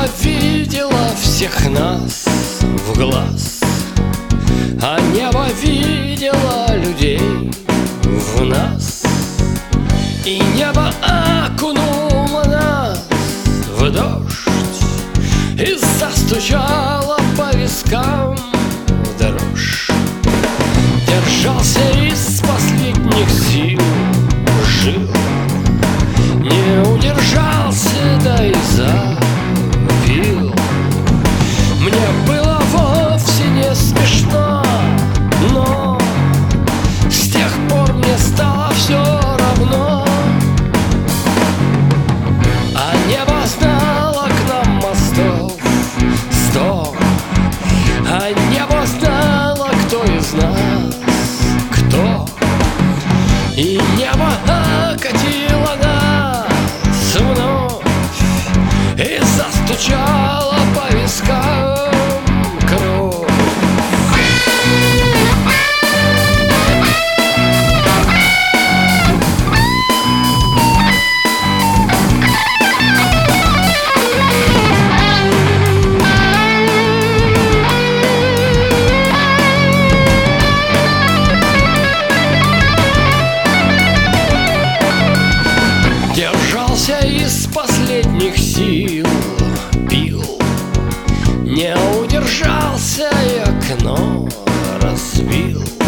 небо видело всех нас в глаз, а небо видело людей в нас. И небо окунуло нас в дождь и застучало по вискам дрожь. Держался из последних сил, жил, не удержался, да и запил. Мне было вовсе не смешно, но с тех пор мне стало все равно. А небо знало к нам мостов 100, а небо знало, кто из нас кто. И небо окатило нас вновь и застучало по вискам кровь. Держался из последних сил, пил, не удержался и окно разбил.